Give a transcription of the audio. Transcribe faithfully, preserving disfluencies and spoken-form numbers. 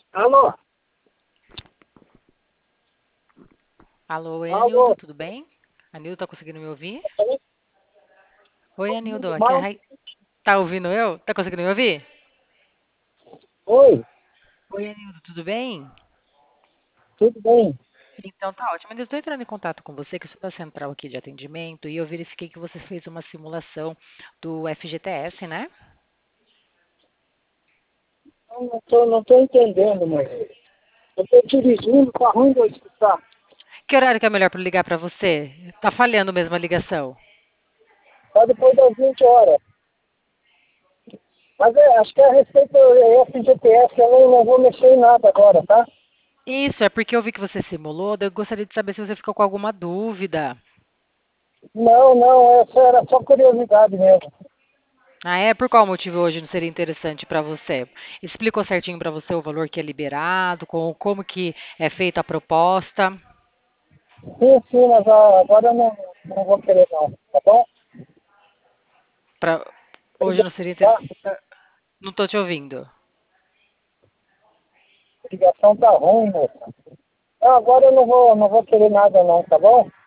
Alô? Alô, oi, Anildo, Alô? tudo bem? Anildo, tá conseguindo me ouvir? Oi, Oi, Anildo, aqui é a mal. Rai... Tá ouvindo eu? Tá conseguindo me ouvir? Oi, Oi, Anildo, tudo bem? tudo bem? Então tá ótimo. Anildo, estou entrando em contato com você, que eu sou da central aqui de atendimento, e eu verifiquei que você fez uma simulação do F G T S, né? Eu não tô, não tô entendendo, mas eu tô dirigindo, tá ruim de eu escutar. Que horário que é melhor para ligar para você? Tá falhando mesmo a ligação. Tá depois das vinte horas. Mas é, acho que é a respeito do F G T S, eu não, não vou mexer em nada agora, tá? Isso, é porque eu vi que você simulou, daí eu gostaria de saber se você ficou com alguma dúvida. Não, não, essa era só curiosidade mesmo. Ah, é? Por qual motivo hoje não seria interessante para você? Explicou certinho para você o valor que é liberado, com, como que é feita a proposta? Sim, sim, mas ah, agora eu não, não vou querer não, tá bom? Pra, hoje Obrigado, não seria tá? interessante. Não estou te ouvindo. A ligação tá ruim, moça. Não, agora eu não vou, não vou querer nada não, tá bom?